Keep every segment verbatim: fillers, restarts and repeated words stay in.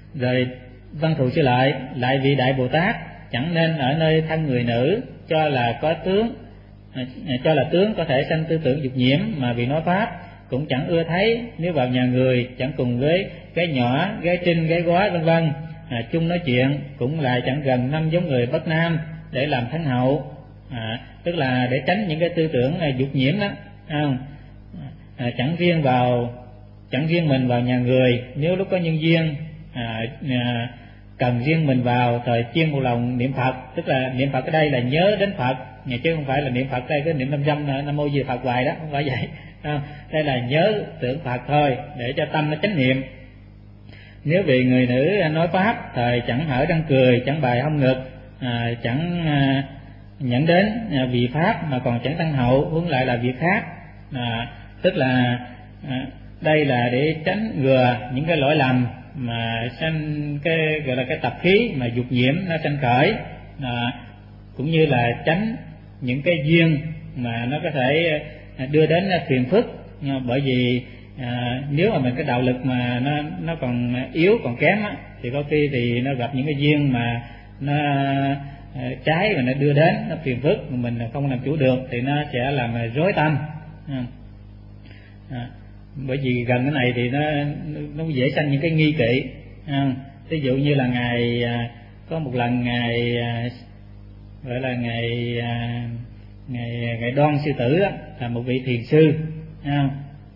Rồi Văn Thù Sư Lợi: lại vị Đại Bồ Tát chẳng nên ở nơi thân người nữ, cho là có tướng cho là tướng có thể sanh tư tưởng dục nhiễm, mà vì nói pháp cũng chẳng ưa thấy. Nếu vào nhà người chẳng cùng với gái nhỏ, gái trinh, gái gói vân vân à, chung nói chuyện, cũng lại chẳng gần năm giống người bất nam để làm thân hậu. À, tức là để tránh những cái tư tưởng dục nhiễm đó, không? À, chẳng riêng vào chẳng riêng mình vào nhà người. Nếu lúc có nhân duyên à, à, cần riêng mình vào, thời chuyên một lòng niệm Phật. Tức là niệm Phật ở đây là nhớ đến Phật, chứ không phải là niệm Phật đây cái niệm năm trăm Nam Mô Di Phật hoài đó, không phải vậy. À, đây là nhớ tưởng Phật thôi, để cho tâm nó chánh niệm. Nếu vị người nữ nói pháp, thời chẳng hở răng cười, chẳng bài hông ngực, à, chẳng à, nhận đến à, vì pháp mà còn chẳng tăng hậu, huống lại là việc khác. À, tức là à, đây là để tránh ngừa những cái lỗi lầm mà sanh cái gọi là cái tập khí mà dục nhiễm nó sanh khởi, à, cũng như là tránh những cái duyên mà nó có thể đưa đến phiền phức. Bởi vì à, nếu mà mình cái đạo lực mà nó nó còn yếu, còn kém á, thì có khi thì nó gặp những cái duyên mà nó à, trái và nó đưa đến nó phiền phức, mà mình không làm chủ được thì nó sẽ làm rối tâm. À, à, bởi vì gần cái này thì nó nó dễ sanh những cái nghi kỵ. À, ví dụ như là ngày à, có một lần ngày à, gọi là ngày à, ngày ngày Đoan Sư Tử đó, là một vị thiền sư. À,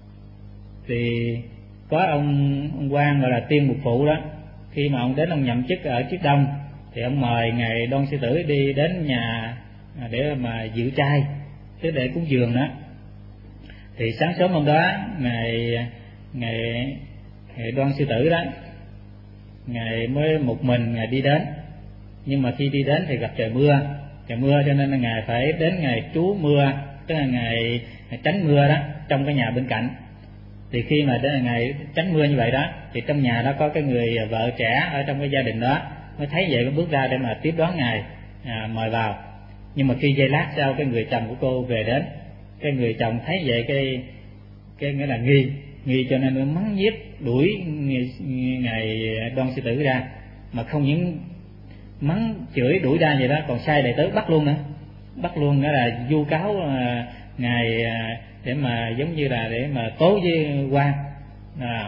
thì có ông ông quan gọi là Tiên Mục Phụ đó, khi mà ông đến ông nhậm chức ở Chiết Đông thì ông mời ngày Đoan Sư Tử đi đến nhà để mà dự trai, tức để cúng dường đó. Thì sáng sớm hôm đó ngày ngày ngày Đoan Sư Tử đó, ngài mới một mình ngài đi đến, nhưng mà khi đi đến thì gặp trời mưa trời mưa cho nên là ngài phải đến ngày trú mưa, tức là ngày, ngày tránh mưa đó trong cái nhà bên cạnh. Thì khi mà đến ngày tránh mưa như vậy đó, thì trong nhà đó có cái người vợ trẻ ở trong cái gia đình đó mới thấy vậy, mới bước ra để mà tiếp đón ngài, à, mời vào. Nhưng mà khi giây lát sau, cái người chồng của cô về đến, cái người chồng thấy vậy cái cái nghĩa là nghi nghi cho nên nó mắng nhiếc đuổi ngài Đoan Sư Tử ra, mà không những mắng chửi đuổi ra vậy đó, còn sai đệ tử bắt luôn nữa, bắt luôn nữa là vu cáo à, ngài à, để mà giống như là để mà tố với quan. À,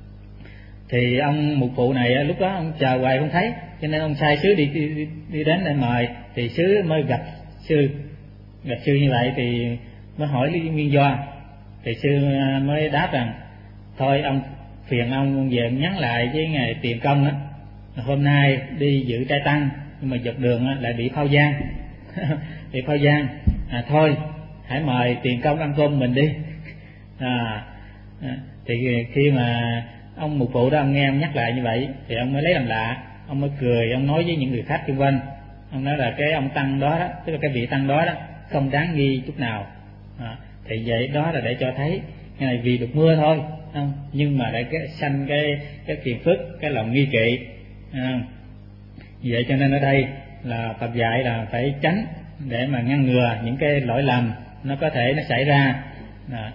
thì ông Mục Phụ này lúc đó ông chờ hoài không thấy, cho nên ông sai sứ đi, đi đi đến để mời, thì sứ mới gặp sư gặp sư như vậy thì mới hỏi lý nguyên do. Thì sư mới đáp rằng thôi ông phiền ông về nhắn lại với ngài Tiền Công đó, hôm nay đi dự trai tăng nhưng mà dọc đường lại bị phao giang bị phao giang à, thôi hãy mời Tiền Công ăn cơm mình đi. À, thì khi mà ông Mục Phụ đó, ông nghe ông nhắc lại như vậy thì ông mới lấy làm lạ, ông mới cười, ông nói với những người khách xung quanh, ông nói là cái ông tăng đó, đó tức là cái vị tăng đó đó không đáng nghi chút nào. À, thì vậy đó là để cho thấy cái này vì được mưa thôi, không? Nhưng mà để cái sanh cái cái phiền phức, cái lòng nghi kỵ. À, vậy cho nên ở đây là Phật dạy là phải tránh để mà ngăn ngừa những cái lỗi lầm nó có thể nó xảy ra. À,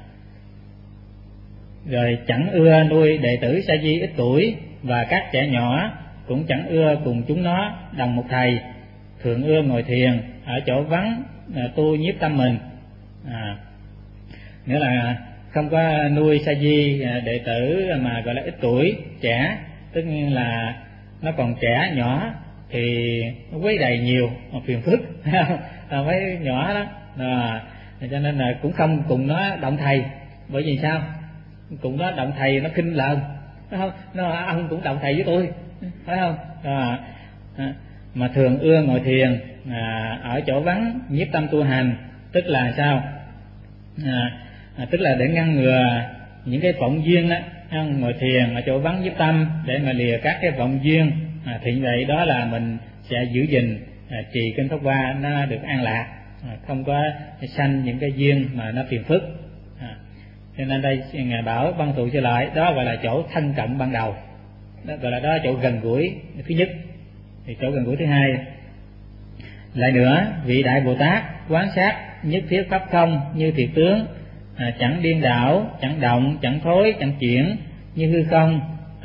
rồi chẳng ưa nuôi đệ tử sa di ít tuổi, và các trẻ nhỏ cũng chẳng ưa cùng chúng nó đồng một thầy, thường ưa ngồi thiền ở chỗ vắng à, tu nhiếp tâm mình. À, nghĩa là không có nuôi sa di đệ tử mà gọi là ít tuổi, trẻ, tức là nó còn trẻ nhỏ thì nó quấy đầy nhiều phiền phức là mấy nhỏ đó. À, cho nên là cũng không cùng nó động thầy. Bởi vì sao? Cùng nó động thầy nó khinh lờn, phải không? Nó ông cũng động thầy với tôi, phải không? À, à, mà thường ưa ngồi thiền à, ở chỗ vắng nhiếp tâm tu hành, tức là sao? À, à, tức là để ngăn ngừa những cái vọng duyên đó, ngồi thiền ở chỗ vắng nhiếp tâm để mà lìa các cái vọng duyên. À, thì vậy đó là mình sẽ giữ gìn à, trì kinh Pháp Hoa nó được an lạc, à, không có sanh những cái duyên mà nó phiền phức. À, cho nên đây ngài bảo Văn Thù Sư Lợi đó gọi là chỗ thân cận ban đầu, đó gọi là đó là chỗ gần gũi thứ nhất. Thì chỗ gần gũi thứ hai lại nữa, vị Đại Bồ Tát quán sát nhất thiết pháp không như thiệt tướng, à, chẳng điên đảo, chẳng động, chẳng thối, chẳng chuyển, như hư không,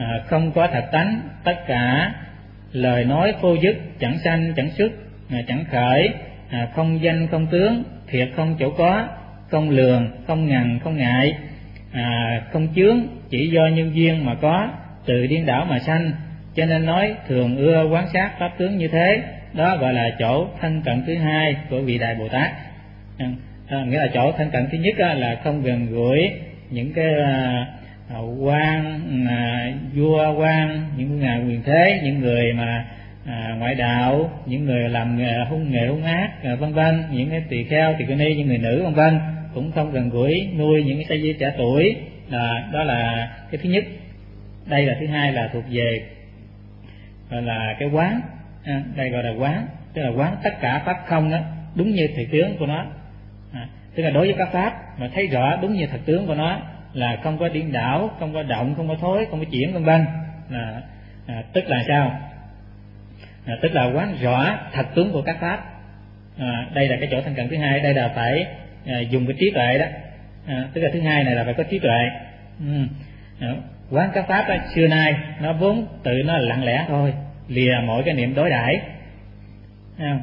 à, không có thật tánh, tất cả lời nói vô dứt, chẳng sanh chẳng xuất, à, chẳng khởi, à, không danh không tướng, thiệt không chỗ có, không lường, không ngần không ngại, à, không chướng, chỉ do nhân duyên mà có, tự điên đảo mà sanh. Cho nên nói thường ưa quán sát pháp tướng như thế, đó gọi là chỗ thân cận thứ hai của vị Đại Bồ Tát. À, à, nghĩa là chỗ thân cận thứ nhất á, là không gần gũi những cái à, à, quan à, vua quan, những nhà quyền thế, những người mà à, ngoại đạo, những người làm nghề hung nghề hung ác, à, vân vân, những cái tỳ kheo tỳ kheo ni, những người nữ vân vân, cũng không gần gũi nuôi những cái sa di trẻ tuổi. Là đó là cái thứ nhất. Đây là thứ hai, là thuộc về gọi là cái quán. À, đây gọi là quán, tức là quán tất cả pháp không đó đúng như thực tướng của nó. À, tức là đối với các pháp mà thấy rõ đúng như thật tướng của nó, là không có điên đảo, không có động, không có thối, không có chuyển vân vân. Là à, tức là sao? À, tức là quán rõ thật tướng của các pháp. À, đây là cái chỗ thân cận thứ hai. Đây là phải à, dùng cái trí tuệ đó. À, tức là thứ hai này là phải có trí tuệ. Ừ. À, quán các pháp đó, xưa nay nó vốn tự nó lặng lẽ thôi, lìa mọi cái niệm đối đãi. À,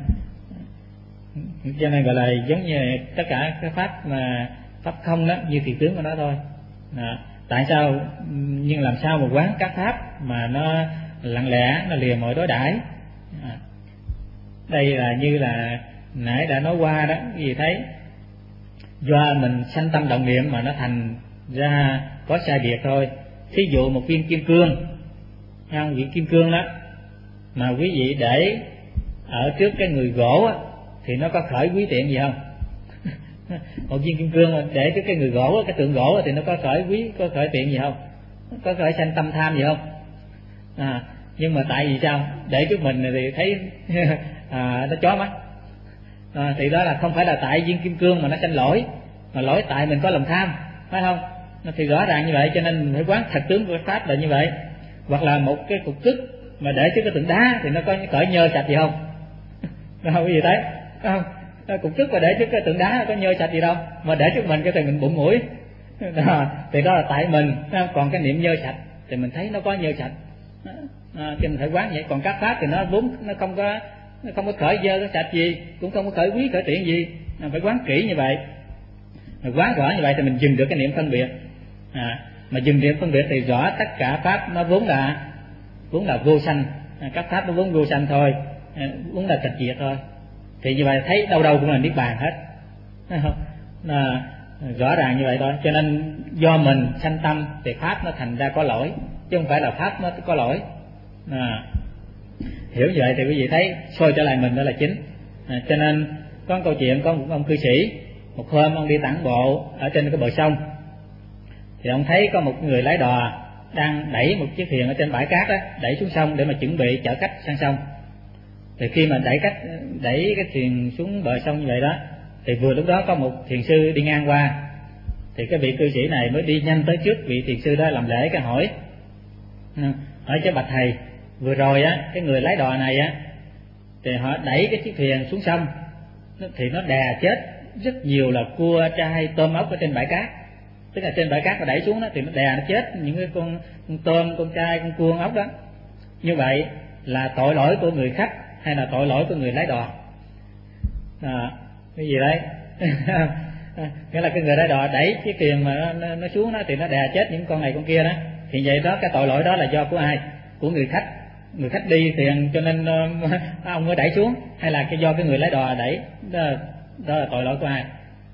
cho nên gọi là giống như tất cả các pháp mà pháp không đó như thiệt tướng của nó thôi. À, tại sao? Nhưng làm sao mà quán các pháp mà nó lặng lẽ, nó lìa mọi đối đãi? À, đây là như là nãy đã nói qua đó, cái gì thấy do mình sanh tâm động niệm mà nó thành ra có sai biệt thôi. Thí dụ một viên kim cương, không, viên kim cương đó mà quý vị để ở trước cái người gỗ á, thì nó có khởi quý tiện gì không? Một viên kim cương để trước cái người gỗ, cái tượng gỗ thì nó có khởi quý, có khởi tiện gì không? Có khởi sanh tâm tham gì không? À, nhưng mà tại vì sao? Để trước mình thì thấy à, nó chó mắt. À, thì đó là không phải là tại viên kim cương mà nó sanh lỗi, mà lỗi tại mình có lòng tham, phải không? Thì rõ ràng như vậy, cho nên mình phải quán thật tướng của pháp là như vậy. Hoặc là một cái cục cứt mà để trước cái tượng đá thì nó có cởi nhơ sạch gì không? Đâu có gì thấy, không? Cục cứt mà để trước cái tượng đá có nhơ sạch gì đâu, mà để trước mình cái thì mình bụng mũi. Đó, thì đó là tại mình. Còn cái niệm nhơ sạch thì mình thấy nó có nhơ sạch, à, cho mình phải quán vậy. Còn các pháp thì nó vốn nó không có nó không có khởi dơ cái sạch gì, cũng không có khởi quý khởi tiện gì. À, phải quán kỹ như vậy. Mà quán rõ như vậy thì mình dừng được cái niệm phân biệt. À, mà dừng niệm phân biệt thì rõ tất cả pháp nó vốn là vốn là vô sanh. À, các pháp nó vốn vô sanh thôi, à, vốn là tịch diệt thôi. Thì như vậy thấy đâu đâu cũng là niết bàn hết, thấy không? À, rõ ràng như vậy thôi. Cho nên do mình sanh tâm thì pháp nó thành ra có lỗi, chứ không phải là pháp nó có lỗi. À, hiểu như vậy thì quý vị thấy soi trở lại mình đó là chính. À, cho nên có một câu chuyện, có một ông cư sĩ, một hôm ông đi tản bộ ở trên cái bờ sông, thì ông thấy có một người lái đò đang đẩy một chiếc thuyền ở trên bãi cát đó, đẩy xuống sông để mà chuẩn bị chở khách sang sông. Thì khi mà đẩy khách đẩy cái thuyền xuống bờ sông như vậy đó, thì vừa lúc đó có một thiền sư đi ngang qua. Thì cái vị cư sĩ này mới đi nhanh tới trước vị thiền sư đó làm lễ, cái hỏi hỏi cho bạch thầy, vừa rồi á cái người lái đò này á thì họ đẩy cái chiếc thuyền xuống sông thì nó đè chết rất nhiều là cua, trai, tôm, ốc ở trên bãi cát. Tức là trên bãi cát mà đẩy xuống đó thì nó đè nó chết những cái con, con tôm, con trai, con cua, con ốc đó. Như vậy là tội lỗi của người khách hay là tội lỗi của người lái đò? À, cái gì đấy? Nghĩa là cái người lái đò đẩy chiếc thuyền mà nó, nó, nó xuống đó thì nó đè chết những con này con kia đó. Thì vậy đó, cái tội lỗi đó là do của ai? Của người khách. Người khách đi thuyền cho nên uh, ông mới đẩy xuống, hay là cái do cái người lái đò đẩy? Đó, đó là tội lỗi của ai?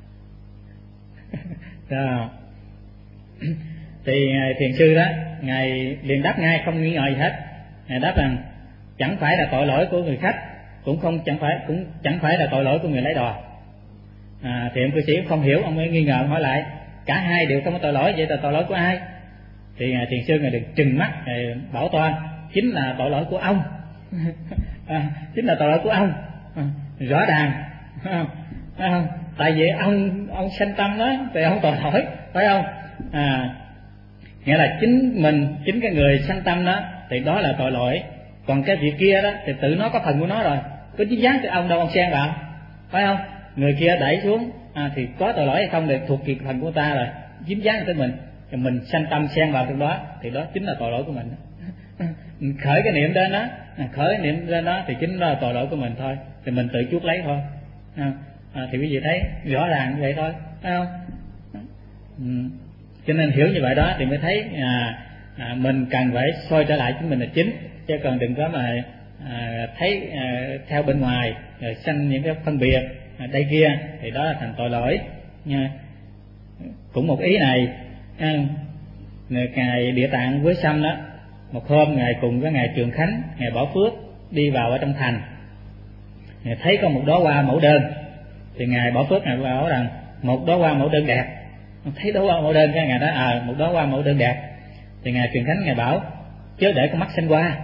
Đó. Thì thiền sư đó, ngài liền đáp ngay không nghi ngờ gì hết. Ngài đáp rằng chẳng phải là tội lỗi của người khách, cũng không chẳng phải cũng chẳng phải là tội lỗi của người lái đò. À, thì ông cư sĩ không hiểu, ông mới nghi ngờ hỏi lại, cả hai đều không có tội lỗi, vậy là tội lỗi của ai? Thì thiền sư ngài được trừng mắt, ngài bảo toan chính là tội lỗi của ông. À, chính là tội lỗi của ông. À, rõ ràng, à, à, tại vì ông ông sanh tâm đó thì ông tội lỗi, phải không? À, nghĩa là chính mình, chính cái người sanh tâm đó thì đó là tội lỗi. Còn cái việc kia đó thì tự nó có phần của nó rồi, có dính dáng tới ông đâu ông xen vào, phải không? Người kia đẩy xuống à, thì có tội lỗi hay không thì thuộc về phần của ta rồi, dính dáng tới mình. mình sanh tâm xen vào trong đó thì đó chính là tội lỗi của mình. Khởi cái niệm đến đó, khởi cái niệm đến đó thì chính là tội lỗi của mình thôi, thì mình tự chuốc lấy thôi. À, thì quý vị thấy rõ ràng như vậy thôi, phải không? Ừ. Cho nên hiểu như vậy đó thì mới thấy à, à, mình cần phải soi trở lại chính mình là chính, chứ còn đừng có mà à, thấy à, theo bên ngoài rồi sanh những cái phân biệt à, đây kia thì đó là thành tội lỗi nha. Cũng một ý này à, ngài Địa Tạng với Sanh đó, một hôm ngài cùng với ngài Trường Khánh, ngài Bảo Phước đi vào ở trong thành, ngài thấy có một đóa hoa mẫu đơn, thì ngài Bảo Phước ngài bảo rằng một đóa hoa mẫu đơn đẹp. Thấy đóa hoa mẫu đơn cái ngài nói à một đóa hoa mẫu đơn đẹp, thì ngài Trường Khánh ngài bảo chớ để con mắt sanh hoa.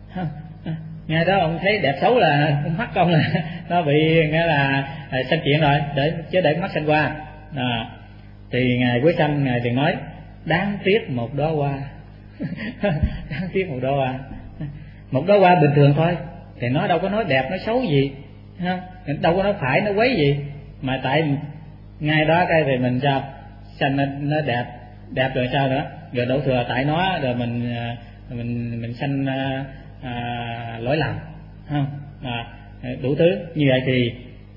Nghe đó ông thấy đẹp xấu là con mắt con là nó bị nghĩa là sanh chuyện rồi, để chớ để con mắt sanh hoa. À, thì ngài Quế Sanh ngài liền nói đáng tiếc một đóa hoa. Đáng tiếc một đóa hoa, một đóa hoa bình thường thôi, thì nó đâu có nói đẹp nói xấu gì, đâu có nói phải nói quấy gì, mà tại ngay đó cái thì mình sao sanh nó, nó đẹp đẹp rồi sao nữa, rồi đổ thừa tại nó rồi mình mình mình sanh à, à, lỗi lầm, không à, đủ thứ như vậy. Thì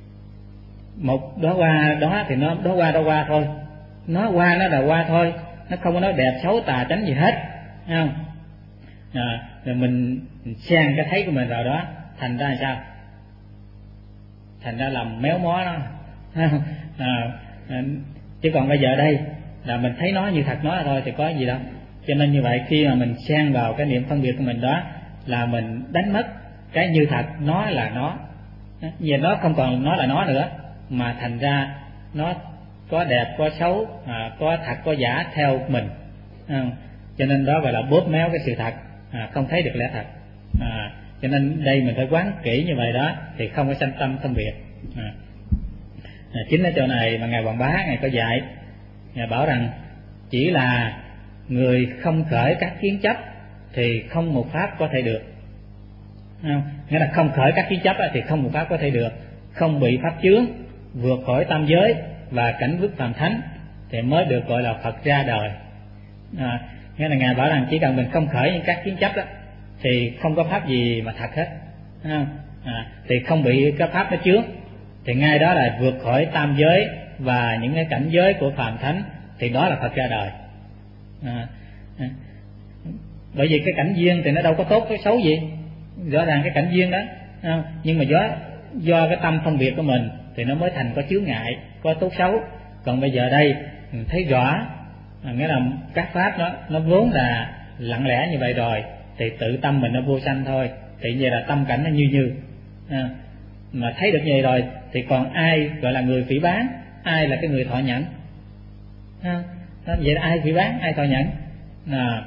một đóa hoa đó thì nó đóa hoa đóa hoa thôi, nó hoa nó là hoa thôi, nó không có nói đẹp xấu tà chánh gì hết, không à, rồi mình, mình xen cái thấy của mình vào đó, thành ra là sao, thành ra làm méo mó nó, không à, à, chứ còn bây giờ đây là mình thấy nó như thật nó thôi thì có gì đâu. Cho nên như vậy khi mà mình xen vào cái niệm phân biệt của mình đó là mình đánh mất cái như thật nó là nó, giờ nó không còn nó là nó nữa, mà thành ra nó có đẹp có xấu, à, có thật có giả theo mình, à, cho nên đó gọi là bóp méo cái sự thật, à, không thấy được lẽ thật. À, cho nên đây mình phải quán kỹ như vậy đó thì không có sanh tâm phân biệt. À, à, chính ở chỗ này mà ngài Hoàng Bá ngài có dạy, ngài bảo rằng chỉ là người không khởi các kiến chấp thì không một pháp có thể được. Không? Nghĩa là không khởi các kiến chấp thì không một pháp có thể được, không bị pháp chướng, vượt khỏi tam giới và cảnh vứt phàm thánh thì mới được gọi là Phật ra đời. À, nghĩa là ngài bảo rằng chỉ cần mình không khởi những các kiến chấp đó thì không có pháp gì mà thật hết, không? À, thì không bị cái pháp nó chướng, thì ngay đó là vượt khỏi tam giới và những cái cảnh giới của phàm thánh, thì đó là Phật ra đời. À, à, bởi vì cái cảnh duyên thì nó đâu có tốt có xấu gì, rõ ràng cái cảnh duyên đó, à, nhưng mà do do cái tâm phân biệt của mình thì nó mới thành có chướng ngại, có tốt xấu. Còn bây giờ đây mình thấy rõ, à, nghĩa là các pháp đó nó vốn là lặng lẽ như vậy rồi, thì tự tâm mình nó vô sanh thôi, thì vậy là tâm cảnh nó như như, à, mà thấy được như vậy rồi thì còn ai gọi là người phỉ báng, ai là cái người thọ nhận, à, đó, vậy là ai phỉ báng ai thọ nhận, à,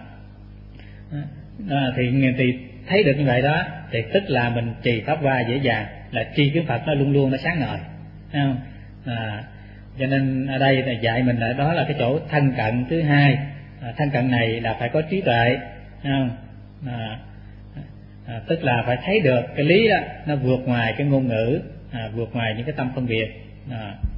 à, thì thì thấy được như vậy đó thì tức là mình trì pháp hoa dễ dàng, là tri kiến Phật nó luôn luôn nó sáng ngời, không? À, cho nên ở đây là dạy mình là đó là cái chỗ thân cận thứ hai. À, thân cận này là phải có trí tuệ, không? À, à, tức là phải thấy được cái lý đó nó vượt ngoài cái ngôn ngữ, à, vượt ngoài những cái tâm phân biệt. À,